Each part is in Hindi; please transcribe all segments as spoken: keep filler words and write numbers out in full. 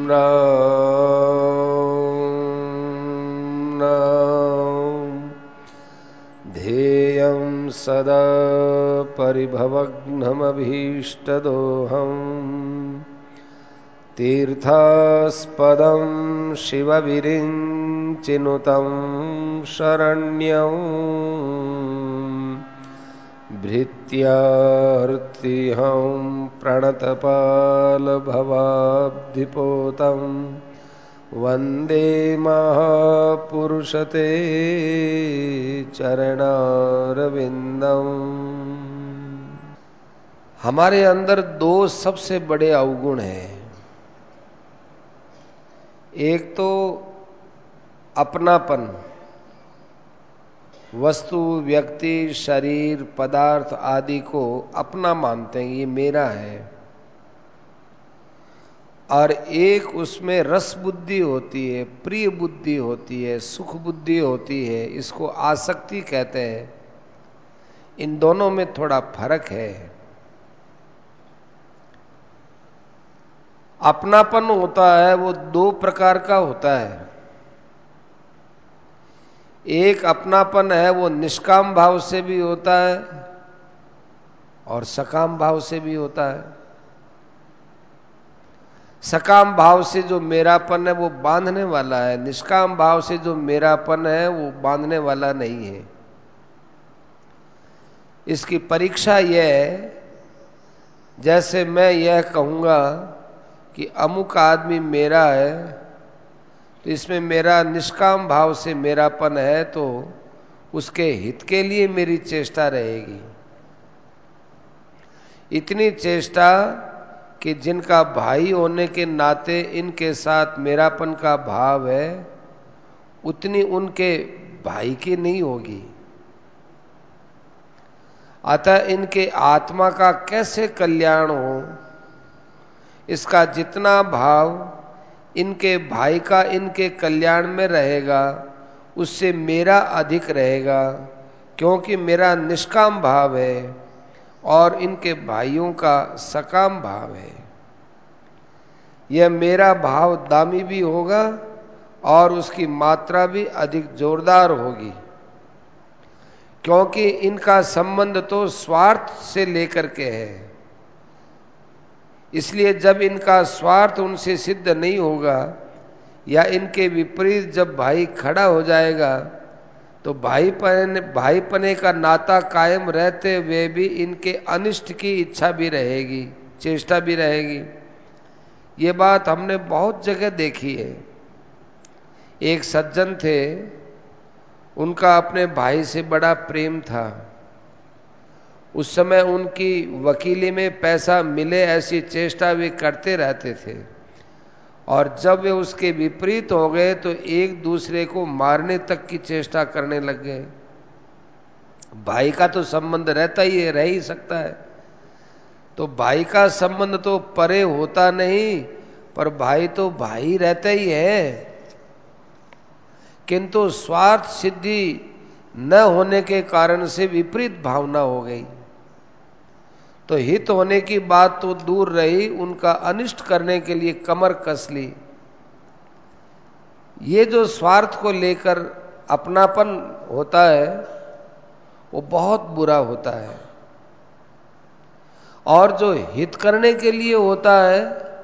नाम ध्येयं सदा परिभवग्नमभीष्टदोहम् तीर्थास्पदं शिवविरिञ्चिनुतं शरण्यं भृत्यार्तिहं प्रणतपालभवाब्धिपोतं वन्दे महापुरुषते चरणारविन्दम्। हमारे अंदर दो सबसे बड़े अवगुण हैं। एक तो अपनापन, वस्तु, व्यक्ति, शरीर, पदार्थ आदि को अपना मानते हैं, ये मेरा है। और एक उसमें रस बुद्धि होती है, प्रिय बुद्धि होती है, सुख बुद्धि होती है, इसको आसक्ति कहते हैं। इन दोनों में थोड़ा फर्क है। अपनापन होता है वो दो प्रकार का होता है। एक अपनापन है वो निष्काम भाव से भी होता है और सकाम भाव से भी होता है। सकाम भाव से जो मेरापन है वो बांधने वाला है, निष्काम भाव से जो मेरापन है वो बांधने वाला नहीं है। इसकी परीक्षा यह है, जैसे मैं यह कहूंगा कि अमुक आदमी मेरा है, तो इसमें मेरा निष्काम भाव से मेरापन है, तो उसके हित के लिए मेरी चेष्टा रहेगी। इतनी चेष्टा कि जिनका भाई होने के नाते इनके साथ मेरापन का भाव है, उतनी उनके भाई की नहीं होगी। अतः इनके आत्मा का कैसे कल्याण हो, इसका जितना भाव इनके भाई का इनके कल्याण में रहेगा, उससे मेरा अधिक रहेगा, क्योंकि मेरा निष्काम भाव है और इनके भाइयों का सकाम भाव है। यह मेरा भाव दामी भी होगा और उसकी मात्रा भी अधिक जोरदार होगी, क्योंकि इनका संबंध तो स्वार्थ से लेकर के है। इसलिए जब इनका स्वार्थ उनसे सिद्ध नहीं होगा या इनके विपरीत जब भाई खड़ा हो जाएगा, तो भाईपन भाईपने का नाता कायम रहते हुए भी इनके अनिष्ट की इच्छा भी रहेगी, चेष्टा भी रहेगी। ये बात हमने बहुत जगह देखी है। एक सज्जन थे, उनका अपने भाई से बड़ा प्रेम था। उस समय उनकी वकीली में पैसा मिले ऐसी चेष्टा वे करते रहते थे, और जब वे उसके विपरीत हो गए तो एक दूसरे को मारने तक की चेष्टा करने लग गए। भाई का तो संबंध रहता ही है, रह ही सकता है, तो भाई का संबंध तो परे होता नहीं, पर भाई तो भाई रहता ही है। किंतु स्वार्थ सिद्धि न होने के कारण से विपरीत भावना हो गई, तो हित होने की बात तो दूर रही, उनका अनिष्ट करने के लिए कमर कस ली। ये जो स्वार्थ को लेकर अपनापन होता है वो बहुत बुरा होता है, और जो हित करने के लिए होता है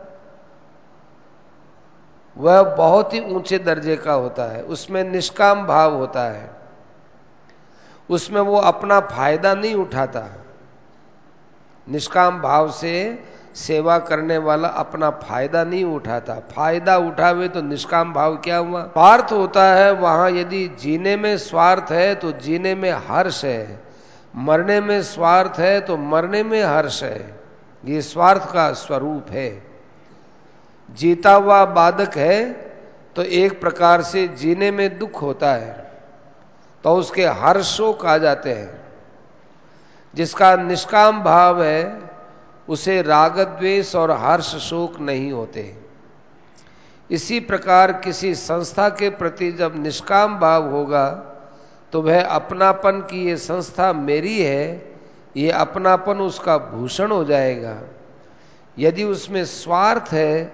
वह बहुत ही ऊंचे दर्जे का होता है। उसमें निष्काम भाव होता है, उसमें वो अपना फायदा नहीं उठाता। निष्काम भाव से सेवा करने वाला अपना फायदा नहीं उठाता। फायदा उठावे तो निष्काम भाव क्या हुआ? स्वार्थ होता है। वहां यदि जीने में स्वार्थ है तो जीने में हर्ष है, मरने में स्वार्थ है तो मरने में हर्ष है। ये स्वार्थ का स्वरूप है। जीता हुआ बाधक है तो एक प्रकार से जीने में दुख होता है, तो उसके हर्ष शोक आ जाते हैं। जिसका निष्काम भाव है उसे राग द्वेष और हर्ष शोक नहीं होते। इसी प्रकार किसी संस्था के प्रति जब निष्काम भाव होगा तो वह अपनापन की ये संस्था मेरी है, ये अपनापन उसका भूषण हो जाएगा। यदि उसमें स्वार्थ है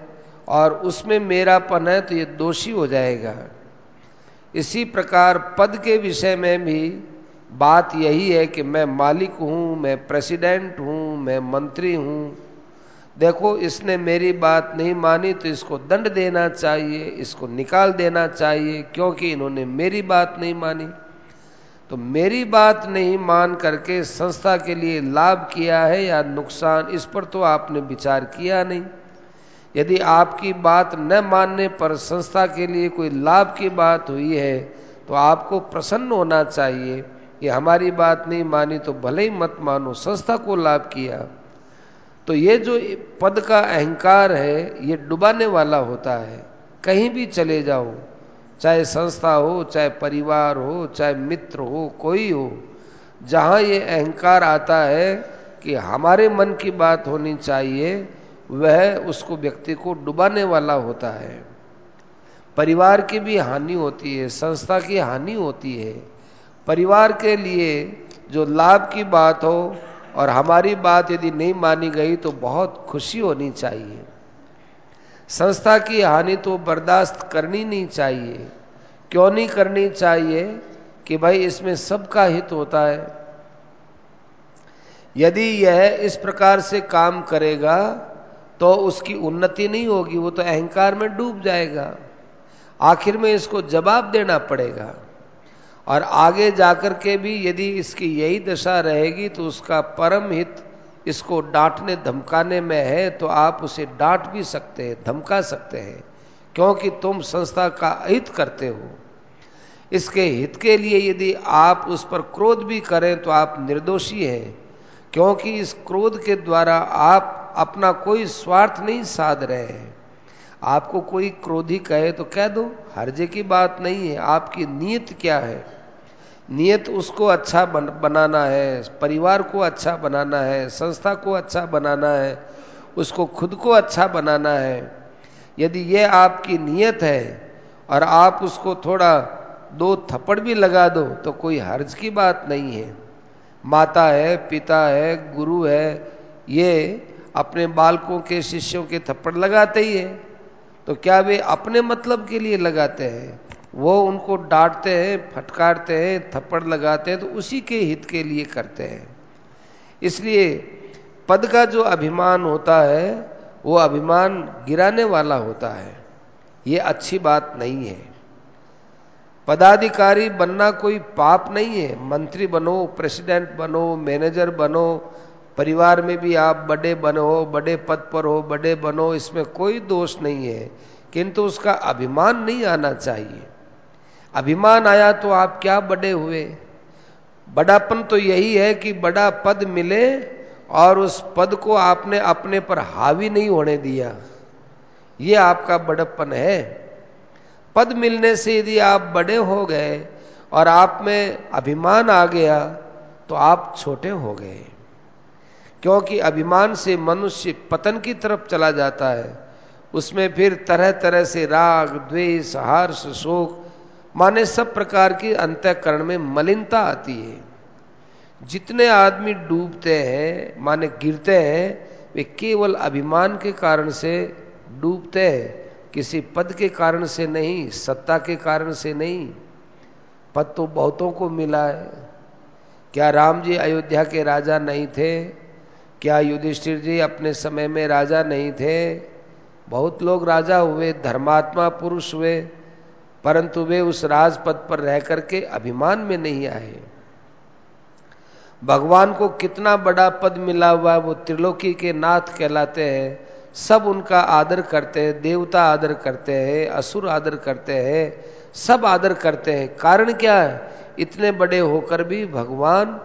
और उसमें मेरापन है तो ये दोषी हो जाएगा। इसी प्रकार पद के विषय में भी बात यही है कि मैं मालिक हूँ, मैं प्रेसिडेंट हूँ, मैं मंत्री हूँ। देखो इसने मेरी बात नहीं मानी तो इसको दंड देना चाहिए, इसको निकाल देना चाहिए, क्योंकि इन्होंने मेरी बात नहीं मानी। तो मेरी बात नहीं मान करके संस्था के लिए लाभ किया है या नुकसान, इस पर तो आपने विचार किया नहीं। यदि आपकी बात न मानने पर संस्था के लिए कोई लाभ की बात हुई है तो आपको प्रसन्न होना चाहिए कि हमारी बात नहीं मानी तो भले ही मत मानो, संस्था को लाभ किया। तो ये जो पद का अहंकार है ये डुबाने वाला होता है। कहीं भी चले जाओ, चाहे संस्था हो, चाहे परिवार हो, चाहे मित्र हो, कोई हो, जहाँ ये अहंकार आता है कि हमारे मन की बात होनी चाहिए, वह उसको व्यक्ति को डुबाने वाला होता है। परिवार की भी हानि होती है, संस्था की हानि होती है। परिवार के लिए जो लाभ की बात हो और हमारी बात यदि नहीं मानी गई तो बहुत खुशी होनी चाहिए। संस्था की हानि तो बर्दाश्त करनी नहीं चाहिए। क्यों नहीं करनी चाहिए? कि भाई इसमें सबका हित होता है। यदि यह इस प्रकार से काम करेगा तो उसकी उन्नति नहीं होगी, वो तो अहंकार में डूब जाएगा। आखिर में इसको जवाब देना पड़ेगा और आगे जाकर के भी यदि इसकी यही दशा रहेगी तो उसका परम हित इसको डांटने धमकाने में है, तो आप उसे डांट भी सकते हैं, धमका सकते हैं, क्योंकि तुम संस्था का हित करते हो। इसके हित के लिए यदि आप उस पर क्रोध भी करें तो आप निर्दोषी हैं, क्योंकि इस क्रोध के द्वारा आप अपना कोई स्वार्थ नहीं साध रहे हैं। आपको कोई क्रोधी कहे तो कह दो, हर्जे की बात नहीं है। आपकी नीयत क्या है? नियत उसको अच्छा बन, बनाना है, परिवार को अच्छा बनाना है, संस्था को अच्छा बनाना है, उसको खुद को अच्छा बनाना है। यदि ये आपकी नियत है और आप उसको थोड़ा दो थप्पड़ भी लगा दो तो कोई हर्ज की बात नहीं है। माता है, पिता है, गुरु है, ये अपने बालकों के शिष्यों के थप्पड़ लगाते ही है, तो क्या वे अपने मतलब के लिए लगाते हैं? वो उनको डांटते हैं, फटकारते हैं, थप्पड़ लगाते हैं तो उसी के हित के लिए करते हैं। इसलिए पद का जो अभिमान होता है वो अभिमान गिराने वाला होता है, ये अच्छी बात नहीं है। पदाधिकारी बनना कोई पाप नहीं है। मंत्री बनो, प्रेसिडेंट बनो, मैनेजर बनो, परिवार में भी आप बड़े बनो, बड़े पद पर हो, बड़े बनो, इसमें कोई दोष नहीं है, किंतु उसका अभिमान नहीं आना चाहिए। अभिमान आया तो आप क्या बड़े हुए? बड़ापन तो यही है कि बड़ा पद मिले और उस पद को आपने अपने पर हावी नहीं होने दिया, ये आपका बड़प्पन है। पद मिलने से यदि आप बड़े हो गए और आप में अभिमान आ गया तो आप छोटे हो गए, क्योंकि अभिमान से मनुष्य पतन की तरफ चला जाता है। उसमें फिर तरह तरह से राग, द्वेष, हर्ष, शोक, माने सब प्रकार की अंतःकरण में मलिनता आती है। जितने आदमी डूबते हैं, माने गिरते हैं, वे केवल अभिमान के कारण से डूबते हैं, किसी पद के कारण से नहीं, सत्ता के कारण से नहीं। पद तो बहुतों को मिला है। क्या राम जी अयोध्या के राजा नहीं थे? क्या युधिष्ठिर जी अपने समय में राजा नहीं थे? बहुत लोग राजा हुए, धर्मात्मा पुरुष हुए, परंतु वे उस राजपद पर रह करके अभिमान में नहीं आए। भगवान को कितना बड़ा पद मिला हुआ, वो त्रिलोकी के नाथ कहलाते हैं, सब उनका आदर करते हैं, देवता आदर करते हैं, असुर आदर करते हैं, सब आदर करते हैं। कारण क्या है? इतने बड़े होकर भी भगवान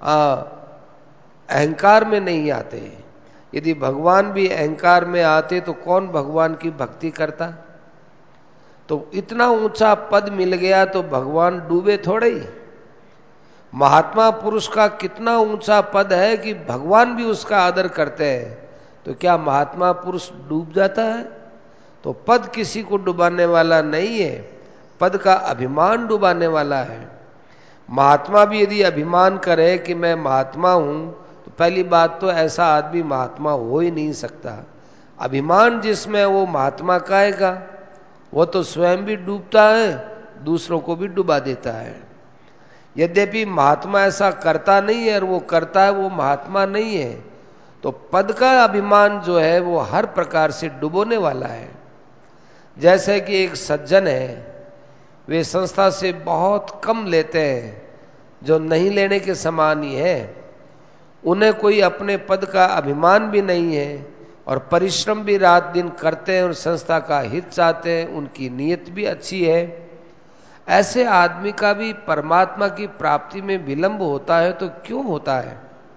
अहंकार में नहीं आते। यदि भगवान भी अहंकार में आते तो कौन भगवान की भक्ति करता? तो इतना ऊंचा पद मिल गया तो भगवान डूबे थोड़े ही। महात्मा पुरुष का कितना ऊंचा पद है कि भगवान भी उसका आदर करते हैं, तो क्या महात्मा पुरुष डूब जाता है? तो पद किसी को डुबाने वाला नहीं है, पद का अभिमान डुबाने वाला है। महात्मा भी यदि अभिमान करे कि मैं महात्मा हूं, तो पहली बात तो ऐसा आदमी महात्मा हो ही नहीं सकता। अभिमान जिसमें वो महात्मा काएगा, वो तो स्वयं भी डूबता है, दूसरों को भी डुबा देता है। यद्यपि महात्मा ऐसा करता नहीं है, और वो करता है वो महात्मा नहीं है। तो पद का अभिमान जो है वो हर प्रकार से डुबोने वाला है। जैसे कि एक सज्जन है, वे संस्था से बहुत कम लेते हैं, जो नहीं लेने के समान ही है। उन्हें कोई अपने पद का अभिमान भी नहीं है, और परिश्रम भी रात दिन करते हैं और संस्था का हित चाहते हैं, उनकी नीयत भी अच्छी है। ऐसे आदमी का भी परमात्मा की प्राप्ति में विलंब होता है तो क्यों होता है?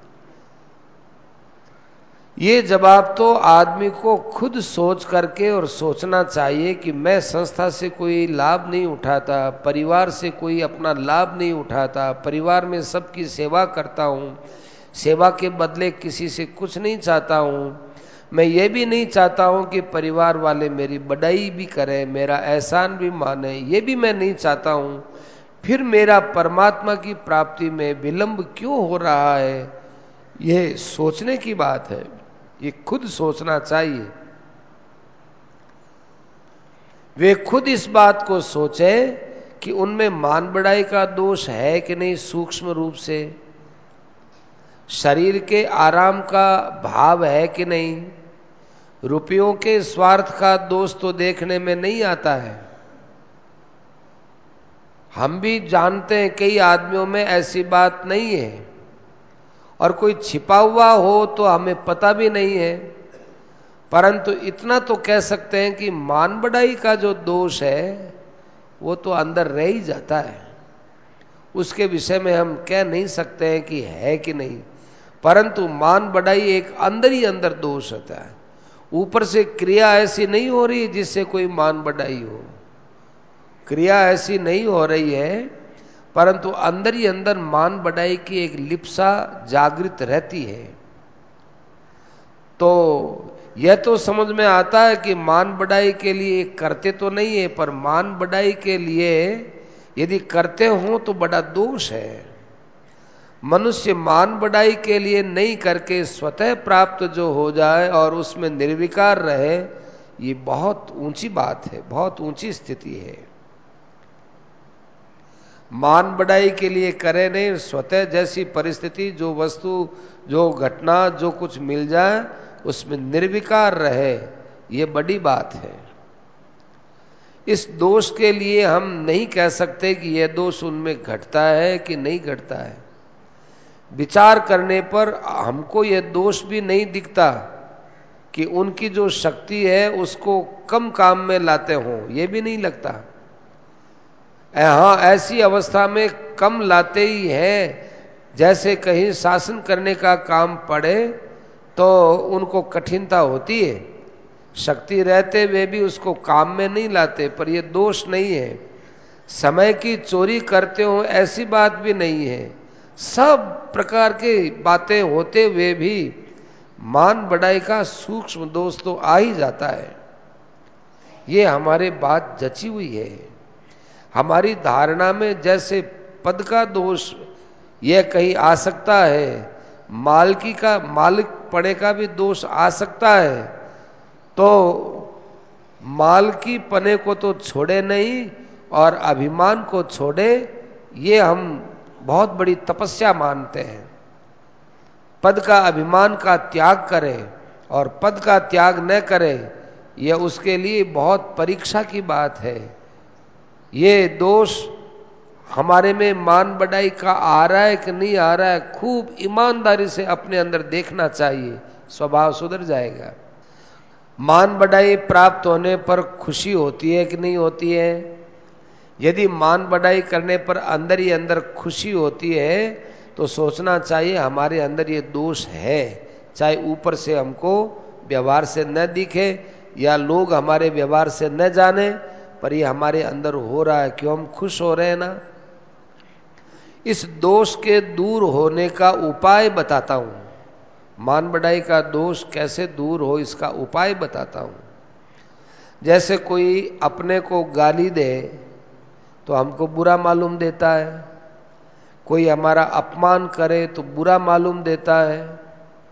ये जवाब तो आदमी को खुद सोच करके और सोचना चाहिए कि मैं संस्था से कोई लाभ नहीं उठाता, परिवार से कोई अपना लाभ नहीं उठाता, परिवार में सबकी सेवा करता हूँ, सेवा के बदले किसी से कुछ नहीं चाहता हूँ। मैं ये भी नहीं चाहता हूँ कि परिवार वाले मेरी बड़ाई भी करें, मेरा एहसान भी माने, ये भी मैं नहीं चाहता हूँ। फिर मेरा परमात्मा की प्राप्ति में विलंब क्यों हो रहा है? ये सोचने की बात है, ये खुद सोचना चाहिए। वे खुद इस बात को सोचे कि उनमें मान बढ़ाई का दोष है कि नहीं, सूक्ष्म रूप से शरीर के आराम का भाव है कि नहीं, रुपयों के स्वार्थ का दोष तो देखने में नहीं आता है। हम भी जानते हैं कई आदमियों में ऐसी बात नहीं है, और कोई छिपा हुआ हो तो हमें पता भी नहीं है। परंतु इतना तो कह सकते हैं कि मान बढ़ाई का जो दोष है वो तो अंदर रह ही जाता है। उसके विषय में हम कह नहीं सकते हैं कि है कि नहीं, परंतु मान बढ़ाई एक अंदर ही अंदर दोष होता है। ऊपर से क्रिया ऐसी नहीं हो रही जिससे कोई मान बढ़ाई हो, क्रिया ऐसी नहीं हो रही है, परंतु अंदर ही अंदर मान बढ़ाई की एक लिप्सा जागृत रहती है। तो यह तो समझ में आता है कि मान बढ़ाई के लिए करते तो नहीं है, पर मान बढ़ाई के लिए यदि करते हो तो बड़ा दोष है। मनुष्य मान बढ़ाई के लिए नहीं करके स्वतः प्राप्त जो हो जाए और उसमें निर्विकार रहे, ये बहुत ऊंची बात है, बहुत ऊंची स्थिति है। मान बढ़ाई के लिए करे नहीं, स्वतः जैसी परिस्थिति, जो वस्तु, जो घटना, जो कुछ मिल जाए उसमें निर्विकार रहे, ये बड़ी बात है। इस दोष के लिए हम नहीं कह सकते कि यह दोष उनमें घटता है कि नहीं घटता है। विचार करने पर हमको यह दोष भी नहीं दिखता कि उनकी जो शक्ति है उसको कम काम में लाते हों, यह भी नहीं लगता। हाँ, ऐसी अवस्था में कम लाते ही हैं, जैसे कहीं शासन करने का काम पड़े तो उनको कठिनता होती है, शक्ति रहते वे भी उसको काम में नहीं लाते, पर ये दोष नहीं है। समय की चोरी करते हो ऐसी बात भी नहीं है। सब प्रकार की बातें होते हुए भी मान बढ़ाई का सूक्ष्म दोष तो आ ही जाता है। ये हमारे बात जची हुई है। हमारी धारणा में जैसे पद का दोष यह कहीं आ सकता है, मालकी का, मालिक पड़े का भी दोष आ सकता है, तो मालकी पने को तो छोड़े नहीं और अभिमान को छोड़े, ये हम बहुत बड़ी तपस्या मानते हैं। पद का अभिमान का त्याग करें और पद का त्याग न करें, यह उसके लिए बहुत परीक्षा की बात है। ये दोष हमारे में मान बढ़ाई का आ रहा है कि नहीं आ रहा है, खूब ईमानदारी से अपने अंदर देखना चाहिए, स्वभाव सुधर जाएगा। मान बढ़ाई प्राप्त होने पर खुशी होती है कि नहीं होती है? यदि मान बढ़ाई करने पर अंदर ही अंदर खुशी होती है तो सोचना चाहिए हमारे अंदर ये दोष है, चाहे ऊपर से हमको व्यवहार से न दिखे या लोग हमारे व्यवहार से न जाने, पर ये हमारे अंदर हो रहा है। क्यों हम खुश हो रहे हैं ना? इस दोष के दूर होने का उपाय बताता हूं। मान बढ़ाई का दोष कैसे दूर हो इसका उपाय बताता हूं। जैसे कोई अपने को गाली दे तो हमको बुरा मालूम देता है, कोई हमारा अपमान करे तो बुरा मालूम देता है,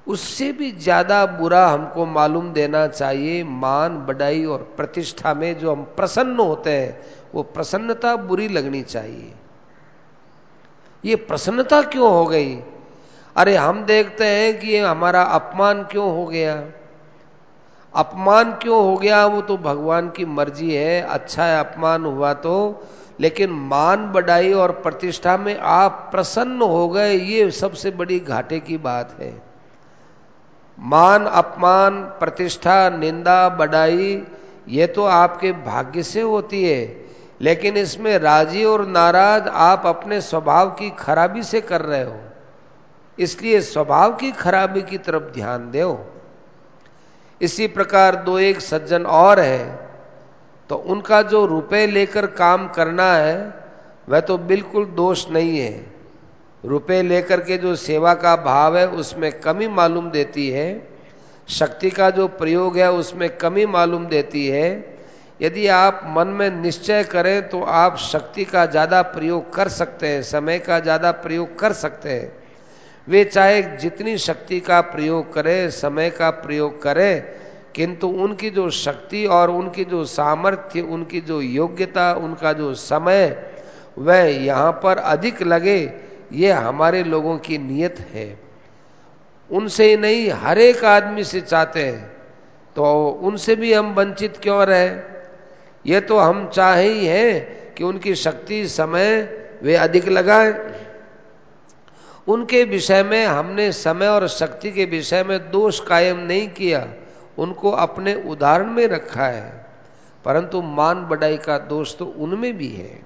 उससे भी ज्यादा बुरा हमको मालूम देना चाहिए मान बढ़ाई और प्रतिष्ठा में जो हम प्रसन्न होते हैं, वो प्रसन्नता बुरी लगनी चाहिए। ये प्रसन्नता क्यों हो गई? अरे हम देखते हैं कि ये हमारा अपमान क्यों हो गया। अपमान क्यों हो गया वो तो भगवान की मर्जी है, अच्छा है अपमान हुआ तो, लेकिन मान बढ़ाई और प्रतिष्ठा में आप प्रसन्न हो गए, ये सबसे बड़ी घाटे की बात है। मान अपमान प्रतिष्ठा निंदा बढ़ाई ये तो आपके भाग्य से होती है, लेकिन इसमें राजी और नाराज आप अपने स्वभाव की खराबी से कर रहे हो, इसलिए स्वभाव की खराबी की तरफ ध्यान दो। इसी प्रकार दो एक सज्जन और है, तो उनका जो रुपए लेकर काम करना है वह तो बिल्कुल दोष नहीं है। रुपए लेकर के जो सेवा का भाव है उसमें कमी मालूम देती है, शक्ति का जो प्रयोग है उसमें कमी मालूम देती है। यदि आप मन में निश्चय करें तो आप शक्ति का ज़्यादा प्रयोग कर सकते हैं, समय का ज़्यादा प्रयोग कर सकते हैं। वे चाहे जितनी शक्ति का प्रयोग करें, समय का प्रयोग करें, किंतु उनकी जो शक्ति और उनकी जो सामर्थ्य, उनकी जो योग्यता, उनका जो समय वह यहाँ पर अधिक लगे, ये हमारे लोगों की नीयत है। उनसे ही नहीं हर एक आदमी से चाहते हैं, तो उनसे भी हम वंचित क्यों रहे? ये तो हम चाहे ही हैं कि उनकी शक्ति समय वे अधिक लगाएं। उनके विषय में हमने समय और शक्ति के विषय में दोष कायम नहीं किया, उनको अपने उदाहरण में रखा है, परंतु मान बढ़ाई का दोष तो उनमें भी है।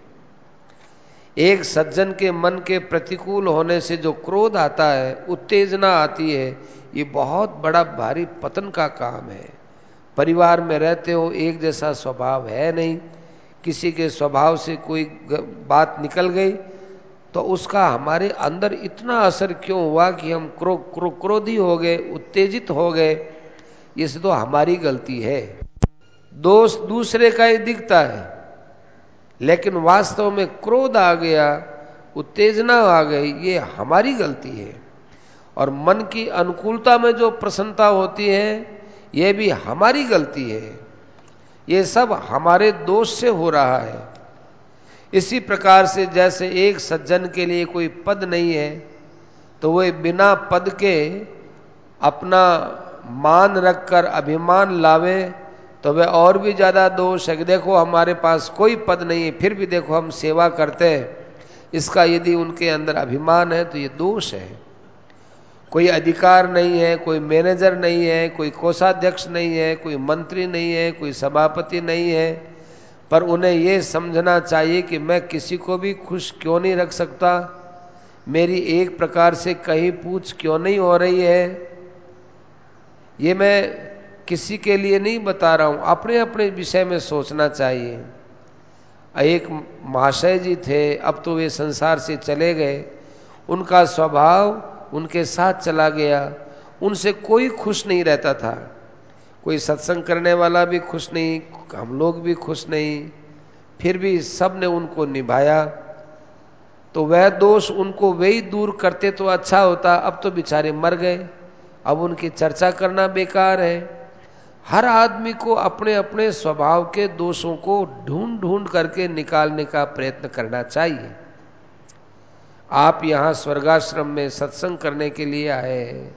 एक सज्जन के मन के प्रतिकूल होने से जो क्रोध आता है, उत्तेजना आती है, ये बहुत बड़ा भारी पतन का काम है। परिवार में रहते हो, एक जैसा स्वभाव है नहीं, किसी के स्वभाव से कोई बात निकल गई तो उसका हमारे अंदर इतना असर क्यों हुआ कि हम क्रो, क्रो, क्रोधी हो गए, उत्तेजित हो गए। इस तो हमारी गलती है। दोष दूसरे का ही दिखता है, लेकिन वास्तव में क्रोध आ गया, उत्तेजना आ गई, ये हमारी गलती है। और मन की अनुकूलता में जो प्रसन्नता होती है, ये भी हमारी गलती है। ये सब हमारे दोष से हो रहा है। इसी प्रकार से जैसे एक सज्जन के लिए कोई पद नहीं है, तो वह बिना पद के अपना मान रखकर अभिमान लावे, तो वह और भी ज्यादा दोष है कि देखो हमारे पास कोई पद नहीं है, फिर भी देखो हम सेवा करते हैं। इसका यदि उनके अंदर अभिमान है तो ये दोष है। कोई अधिकार नहीं है, कोई मैनेजर नहीं है, कोई कोषाध्यक्ष नहीं है, कोई मंत्री नहीं है, कोई सभापति नहीं है, पर उन्हें यह समझना चाहिए कि मैं किसी को भी खुश क्यों नहीं रख सकता, मेरी एक प्रकार से कहीं पूछ क्यों नहीं हो रही है। ये मैं किसी के लिए नहीं बता रहा हूं, अपने अपने विषय में सोचना चाहिए। एक महाशय जी थे, अब तो वे संसार से चले गए, उनका स्वभाव उनके साथ चला गया, उनसे कोई खुश नहीं रहता था, कोई सत्संग करने वाला भी खुश नहीं, हम लोग भी खुश नहीं, फिर भी सब ने उनको निभाया। तो वह दोष उनको वे ही दूर करते तो अच्छा होता, अब तो बेचारे मर गए, अब उनकी चर्चा करना बेकार है। हर आदमी को अपने अपने स्वभाव के दोषों को ढूंढ ढूंढ करके निकालने का प्रयत्न करना चाहिए। आप यहाँ स्वर्गाश्रम में सत्संग करने के लिए आए हैं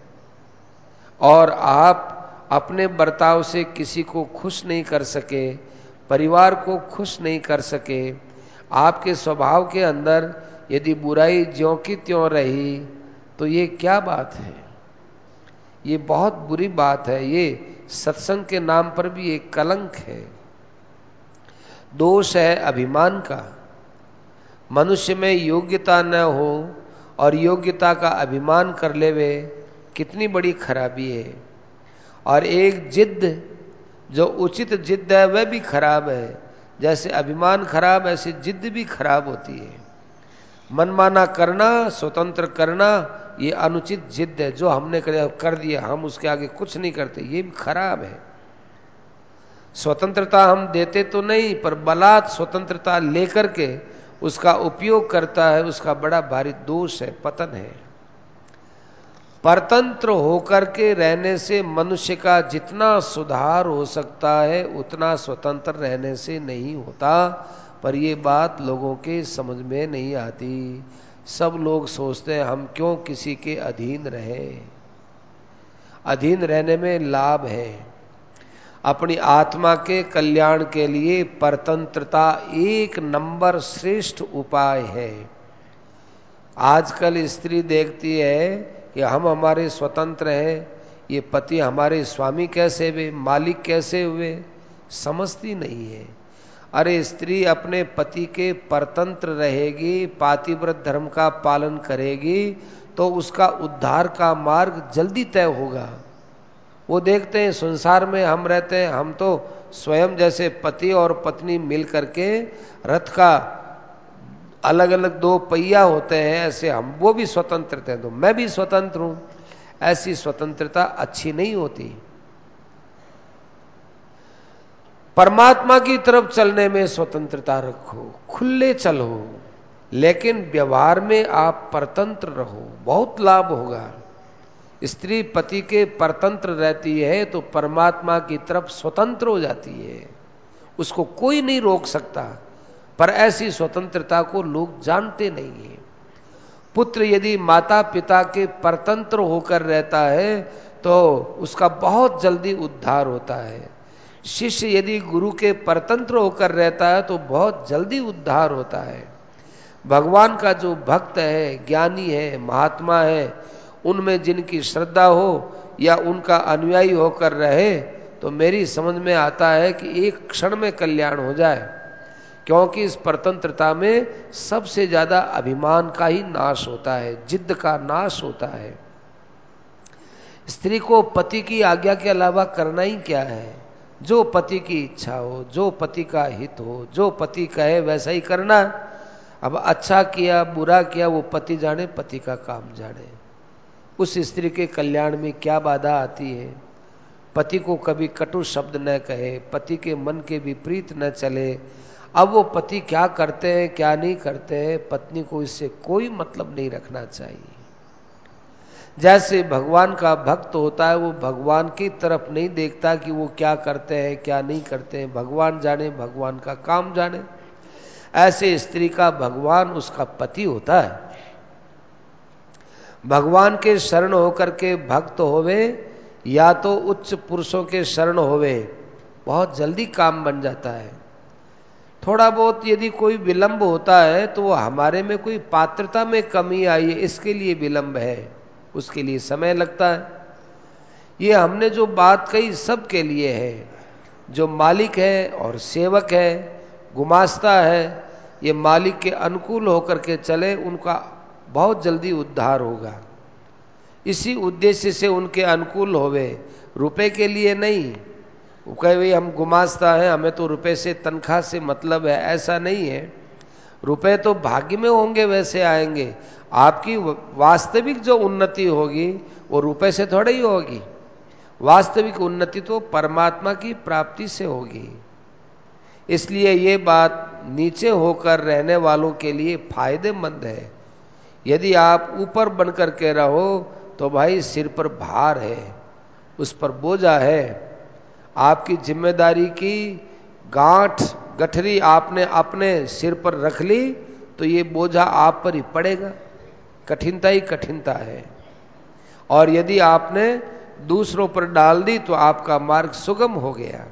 और आप अपने बर्ताव से किसी को खुश नहीं कर सके, परिवार को खुश नहीं कर सके, आपके स्वभाव के अंदर यदि बुराई ज्यों की त्यों रही, तो ये क्या बात है? ये बहुत बुरी बात है। ये सत्संग के नाम पर भी एक कलंक है, दोष है अभिमान का। मनुष्य में योग्यता न हो और योग्यता का अभिमान कर लेवे, कितनी बड़ी खराबी है। और एक जिद, जो उचित जिद है वह भी खराब है। जैसे अभिमान खराब, ऐसे जिद भी खराब होती है। मनमाना करना, स्वतंत्र करना, ये अनुचित जिद है। जो हमने कर दिया, हम उसके आगे कुछ नहीं करते, ये भी खराब है। स्वतंत्रता हम देते तो नहीं, पर बलात् स्वतंत्रता लेकर के उसका उपयोग करता है, उसका बड़ा भारी दोष है, पतन है। परतंत्र होकर के रहने से मनुष्य का जितना सुधार हो सकता है उतना स्वतंत्र रहने से नहीं होता। पर ये बात लोगों के समझ में नहीं आती। सब लोग सोचते हैं हम क्यों किसी के अधीन रहें। अधीन रहने में लाभ है। अपनी आत्मा के कल्याण के लिए परतंत्रता एक नंबर श्रेष्ठ उपाय है। आजकल स्त्री देखती है कि हम हमारे स्वतंत्र हैं, ये पति हमारे स्वामी कैसे हुए, मालिक कैसे हुए, समझती नहीं है। अरे स्त्री अपने पति के परतंत्र रहेगी, पातिव्रत धर्म का पालन करेगी तो उसका उद्धार का मार्ग जल्दी तय होगा। वो देखते हैं संसार में हम रहते हैं, हम तो स्वयं जैसे पति और पत्नी मिल करके रथ का अलग अलग दो पहिया होते हैं, ऐसे हम वो भी स्वतंत्र थे तो मैं भी स्वतंत्र हूं। ऐसी स्वतंत्रता अच्छी नहीं होती। परमात्मा की तरफ चलने में स्वतंत्रता रखो, खुले चलो, लेकिन व्यवहार में आप परतंत्र रहो, बहुत लाभ होगा। स्त्री पति के परतंत्र रहती है तो परमात्मा की तरफ स्वतंत्र हो जाती है, उसको कोई नहीं रोक सकता। पर ऐसी स्वतंत्रता को लोग जानते नहीं है। पुत्र यदि माता पिता के परतंत्र होकर रहता है तो उसका बहुत जल्दी उद्धार होता है। शिष्य यदि गुरु के परतंत्र होकर रहता है तो बहुत जल्दी उद्धार होता है। भगवान का जो भक्त है, ज्ञानी है, महात्मा है, उनमें जिनकी श्रद्धा हो या उनका अनुयायी होकर रहे तो मेरी समझ में आता है कि एक क्षण में कल्याण हो जाए। क्योंकि इस परतंत्रता में सबसे ज्यादा अभिमान का ही नाश होता है, जिद्द का नाश होता है। स्त्री को पति की आज्ञा के अलावा करना ही क्या है। जो पति की इच्छा हो, जो पति का हित हो, जो पति कहे वैसा ही करना। अब अच्छा किया बुरा किया वो पति जाने, पति का काम जाने। उस स्त्री के कल्याण में क्या बाधा आती है। पति को कभी कटु शब्द न कहे, पति के मन के विपरीत न चले। अब वो पति क्या करते हैं क्या नहीं करते हैं, पत्नी को इससे कोई मतलब नहीं रखना चाहिए। जैसे भगवान का भक्त होता है वो भगवान की तरफ नहीं देखता कि वो क्या करते हैं क्या नहीं करते हैं, भगवान जाने, भगवान का काम जाने। ऐसे स्त्री का भगवान उसका पति होता है। भगवान के शरण होकर के भक्त होवे या तो उच्च पुरुषों के शरण होवे, बहुत जल्दी काम बन जाता है। थोड़ा बहुत यदि कोई विलंब होता है तो हमारे में कोई पात्रता में कमी आई है इसके लिए विलंब है, उसके लिए समय लगता है। ये हमने जो बात कही सबके लिए है। जो मालिक है और सेवक है, गुमास्ता है, ये मालिक के अनुकूल होकर के चले, उनका बहुत जल्दी उद्धार होगा। इसी उद्देश्य से उनके अनुकूल होवे, रुपए के लिए नहीं। वो कहे भाई हम गुमास्ता हैं, हमें तो रुपए से तनख्वाह से मतलब है, ऐसा नहीं है। रुपए तो भाग्य में होंगे वैसे आएंगे। आपकी वास्तविक जो उन्नति होगी वो रुपए से थोड़ी ही होगी। वास्तविक उन्नति तो परमात्मा की प्राप्ति से होगी। इसलिए ये बात नीचे होकर रहने वालों के लिए फायदेमंद है। यदि आप ऊपर बनकर के रहो तो भाई सिर पर भार है, उस पर बोझा है। आपकी जिम्मेदारी की गांठ गठरी आपने अपने सिर पर रख ली तो ये बोझा आप पर ही पड़ेगा। कठिनता ही कठिनता है। और यदि आपने दूसरों पर डाल दी तो आपका मार्ग सुगम हो गया।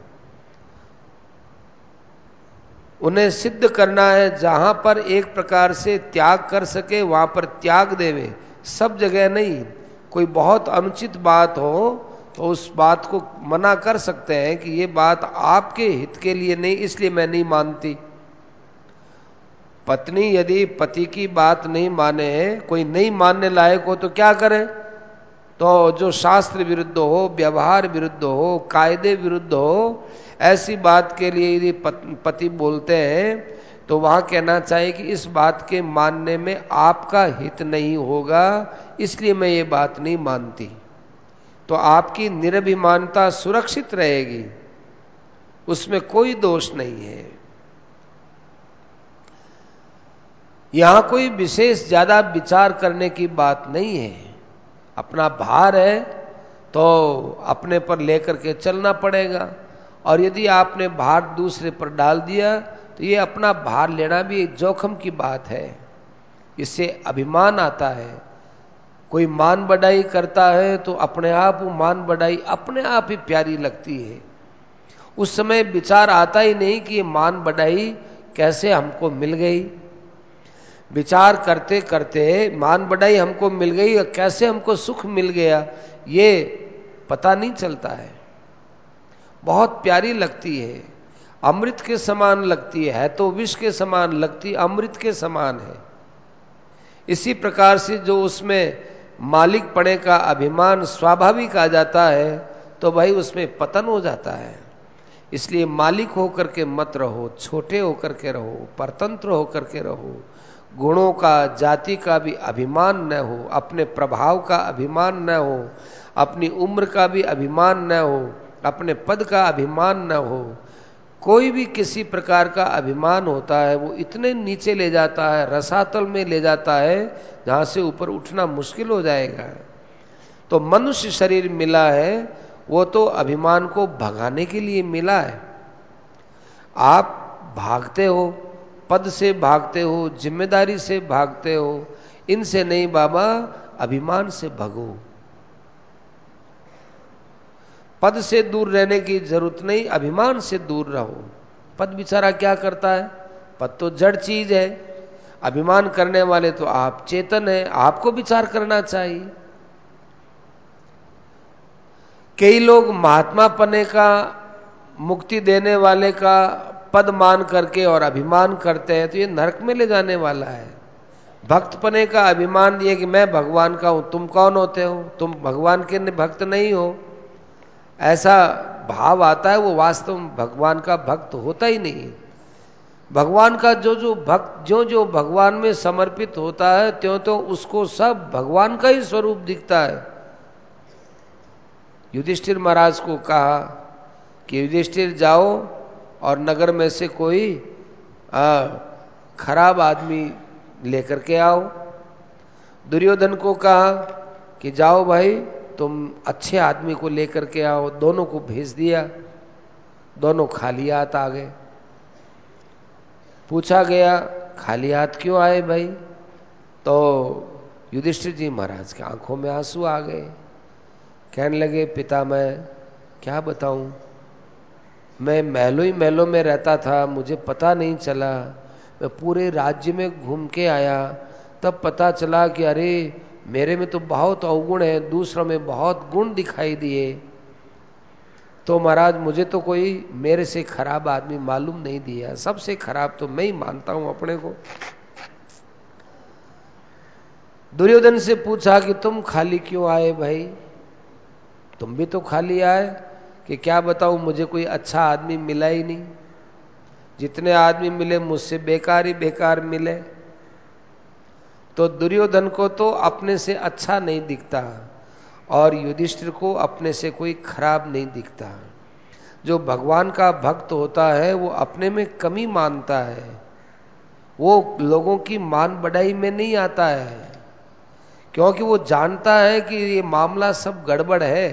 उन्हें सिद्ध करना है, जहां पर एक प्रकार से त्याग कर सके वहां पर त्याग देवे, सब जगह नहीं। कोई बहुत अनुचित बात हो तो उस बात को मना कर सकते हैं कि ये बात आपके हित के लिए नहीं, इसलिए मैं नहीं मानती। पत्नी यदि पति की बात नहीं माने, कोई नहीं मानने लायक हो तो क्या करे। तो जो शास्त्र विरुद्ध हो, व्यवहार विरुद्ध हो, कायदे विरुद्ध हो, ऐसी बात के लिए यदि पति बोलते हैं तो वहां कहना चाहिए कि इस बात के मानने में आपका हित नहीं होगा, इसलिए मैं ये बात नहीं मानती। तो आपकी निरभिमानता सुरक्षित रहेगी, उसमें कोई दोष नहीं है। यहां कोई विशेष ज्यादा विचार करने की बात नहीं है। अपना भार है तो अपने पर लेकर के चलना पड़ेगा, और यदि आपने भार दूसरे पर डाल दिया तो ये अपना भार लेना भी एक जोखिम की बात है। इससे अभिमान आता है। कोई मान बढ़ाई करता है तो अपने आप वो मान बढ़ाई अपने आप ही प्यारी लगती है। उस समय विचार आता ही नहीं कि ये मान बढ़ाई कैसे हमको मिल गई। विचार करते करते मान बढ़ाई हमको मिल गई और कैसे हमको सुख मिल गया ये पता नहीं चलता है। बहुत प्यारी लगती है, अमृत के समान लगती है, है तो विष के समान लगती, अमृत के समान है। इसी प्रकार से जो उसमें मालिक पने का अभिमान स्वाभाविक आ जाता है तो भाई उसमें पतन हो जाता है। इसलिए मालिक होकर के मत रहो, छोटे होकर के रहो, परतंत्र होकर के रहो। गुणों का, जाति का भी अभिमान न हो, अपने प्रभाव का अभिमान न हो, अपनी उम्र का भी अभिमान न हो, अपने पद का अभिमान न हो। कोई भी किसी प्रकार का अभिमान होता है वो इतने नीचे ले जाता है, रसातल में ले जाता है जहां से ऊपर उठना मुश्किल हो जाएगा। तो मनुष्य शरीर मिला है वो तो अभिमान को भगाने के लिए मिला है। आप भागते हो, पद से भागते हो, जिम्मेदारी से भागते हो, इनसे नहीं बाबा, अभिमान से भगो। पद से दूर रहने की जरूरत नहीं, अभिमान से दूर रहो। पद बेचारा क्या करता है? पद तो जड़ चीज है। अभिमान करने वाले तो आप चेतन है, आपको विचार करना चाहिए। कई लोग महात्मा पने का, मुक्ति देने वाले का पद मान करके और अभिमान करते हैं तो ये नरक में ले जाने वाला है। भक्त पने का अभिमान ये कि मैं भगवान का हूं, तुम कौन होते हो? तुम भगवान के भक्त नहीं हो। ऐसा भाव आता है, वो वास्तव में भगवान का भक्त होता ही नहीं। भगवान का जो जो भक्त जो जो भगवान में समर्पित होता है त्यों तो उसको सब भगवान का ही स्वरूप दिखता है। युधिष्ठिर महाराज को कहा कि युधिष्ठिर जाओ और नगर में से कोई आ, खराब आदमी लेकर के आओ। दुर्योधन को कहा कि जाओ भाई तुम अच्छे आदमी को लेकर के आओ। दोनों को भेज दिया, दोनों खाली हाथ आ गए। पूछा गया खाली हाथ क्यों आए भाई? तो युधिष्ठिर जी महाराज के आंखों में आंसू आ गए। कहने लगे पिता मैं क्या बताऊं, मैं महलों ही महलों में रहता था, मुझे पता नहीं चला। मैं पूरे राज्य में घूम के आया, तब पता चला कि अरे मेरे में तो बहुत अवगुण है, दूसरों में बहुत गुण दिखाई दिए। तो महाराज मुझे तो कोई मेरे से खराब आदमी मालूम नहीं दिया, सबसे खराब तो मैं ही मानता हूं अपने को। दुर्योधन से पूछा कि तुम खाली क्यों आए भाई? तुम भी तो खाली आए। कि क्या बताऊं, मुझे कोई अच्छा आदमी मिला ही नहीं। जितने आदमी मिले मुझसे बेकार ही बेकार मिले। तो दुर्योधन को तो अपने से अच्छा नहीं दिखता और युधिष्ठिर को अपने से कोई खराब नहीं दिखता। जो भगवान का भक्त होता है वो अपने में कमी मानता है, वो लोगों की मान बढ़ाई में नहीं आता है, क्योंकि वो जानता है कि ये मामला सब गड़बड़ है।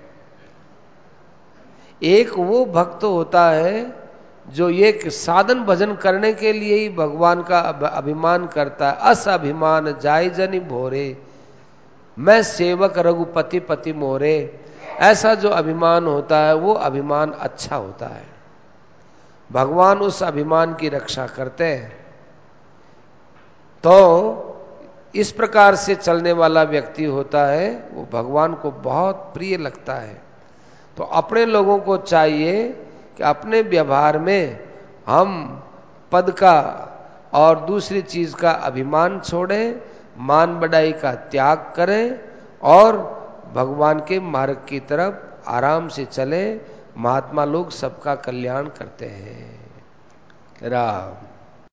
एक वो भक्त होता है जो ये साधन भजन करने के लिए ही भगवान का अभिमान करता है। अस अभिमान जाय जनि भोरे, मैं सेवक रघुपति पति मोरे। ऐसा जो अभिमान होता है वो अभिमान अच्छा होता है। भगवान उस अभिमान की रक्षा करते हैं। तो इस प्रकार से चलने वाला व्यक्ति होता है वो भगवान को बहुत प्रिय लगता है। तो अपने लोगों को चाहिए कि अपने व्यवहार में हम पद का और दूसरी चीज का अभिमान छोड़ें, मान बढ़ाई का त्याग करें और भगवान के मार्ग की तरफ आराम से चलें। महात्मा लोग सबका कल्याण करते हैं। राम।